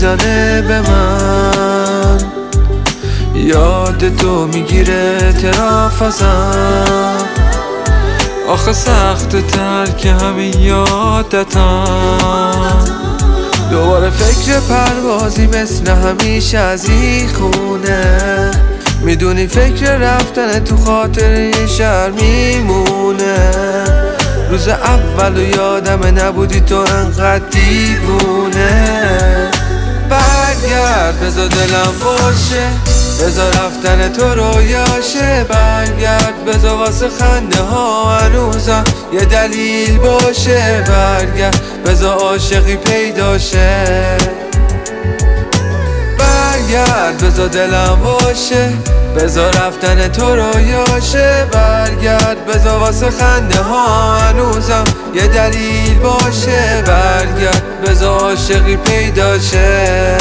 میزنه به من، یاد تو میگیره تراف ازم. آخه سخت ترک همین یادتم، دوباره فکر پروازی مثل همیشه از این خونه. میدونی فکر رفتن تو خاطر یه شهر میمونه. روز اول و یادم نبودی تو انقدر دیوونه. برگرد بذار دلم باشه، بذار رفتن تو رویاشه. برگرد بذار واسه خنده ها هنوزم یه دلیل باشه. برگرد بذار عاشقی پیداشه. برگرد بذار دلم باشه، بذار رفتن تو رویاشه. برگرد بذار واسه خنده ها هنوزم یه دلیل باشه. برگرد بذار عاشقی پیداشه.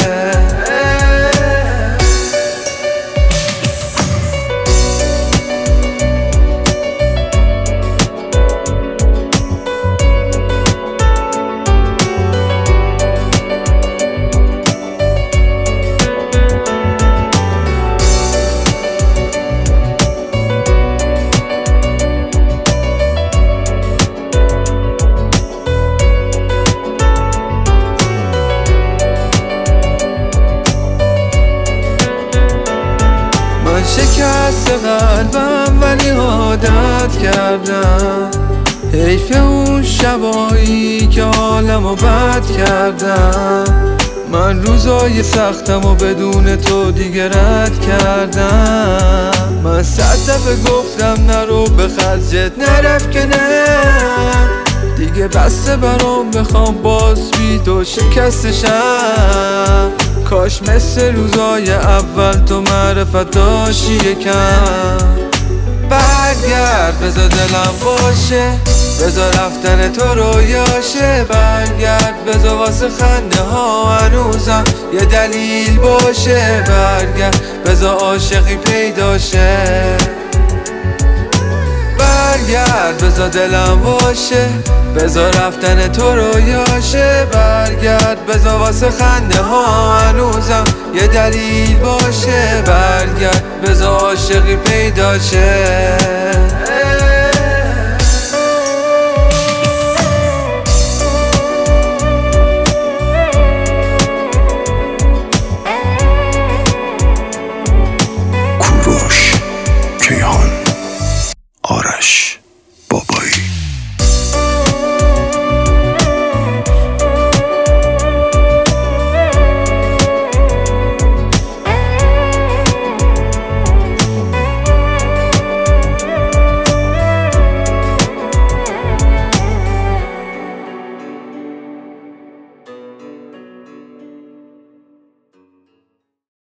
شکست قلبم ولی عادت کردم. حیف اون شبایی که حالمو بد کردم. من روزای سختم و بدون تو دیگه رد کردم. من 100 دفعه گفتم نرو به خرجت نرفت که نه. دیگه بسته برام بخوام باز بی تو شکستشم. کاش مثل روزای اول تو معرفت داشتی یکم. برگرد بذار دلم باشه، بذار رفتن تو رویاشه. برگرد بذار واسه خنده ها هنوزم یه دلیل باشه. برگرد بذار عاشقی پیداشه. برگرد بذار دلم باشه، بذار رفتن تو رویاشه. برگرد بذار واسه خنده ها هنوزم یه دلیل باشه. برگرد بذار عاشقی پیداشه.